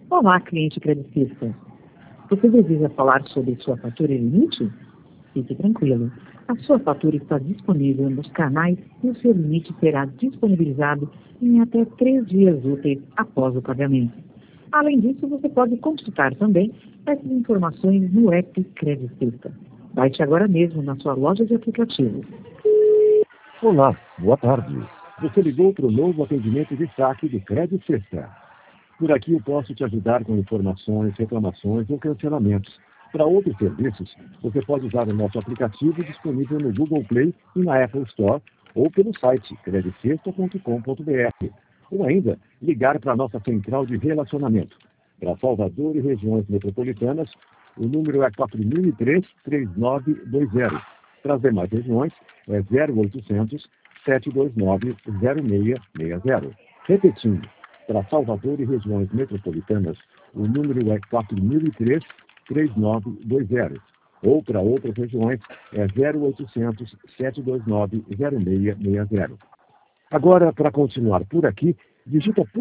Olá, cliente credicista. Você deseja falar sobre sua fatura e limite? Fique tranquilo. A sua fatura está disponível nos canais e o seu limite será disponibilizado em até 3 dias úteis após o pagamento. Além disso, você pode consultar também essas informações no app Credicista. Baixe agora mesmo na sua loja de aplicativos. Olá, boa tarde. Você ligou para o novo atendimento de saque do Credicista. Por aqui eu posso te ajudar com informações, reclamações ou cancelamentos. Para outros serviços, você pode usar o nosso aplicativo disponível no Google Play e na Apple Store ou pelo site credicista.com.br. Ou ainda, ligar para a nossa central de relacionamento. Para Salvador e regiões metropolitanas, o número é 4003-3920. Para as demais regiões, é 0800 729 0660. Repetindo, para Salvador e regiões metropolitanas, o número é 4003-3920. Ou para outras regiões, é 0800 729 0660. Agora, para continuar por aqui, digita